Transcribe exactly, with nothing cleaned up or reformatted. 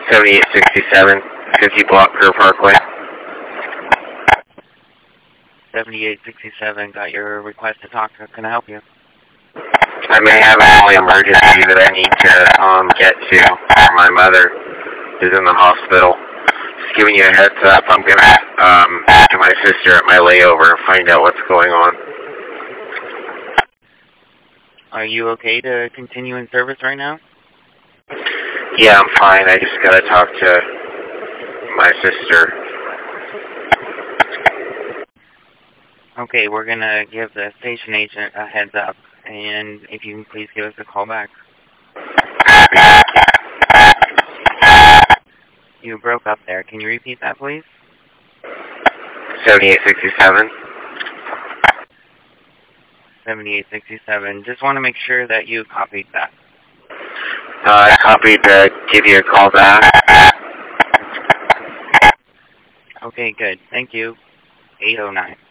seventy-eight sixty-seven, fifty Block Kerr Parkway. seventy-eight sixty-seven, got your request to talk. How can I help you? I may have a family emergency that I need to um, get to for my mother who's in the hospital. Just giving you a heads up, I'm going to um, talk to my sister at my layover and find out what's going on. Are you okay to continue in service right now? Yeah, I'm fine. I just got to talk to my sister. Okay, we're going to give the station agent a heads up, and if you can please give us a call back. You broke up there. Can you repeat that, please? seventy-eight sixty-seven. seventy-eight sixty-seven. Just want to make sure that you copied that. Uh, I copied to give you a call back. Okay, good. Thank you. eight oh nine.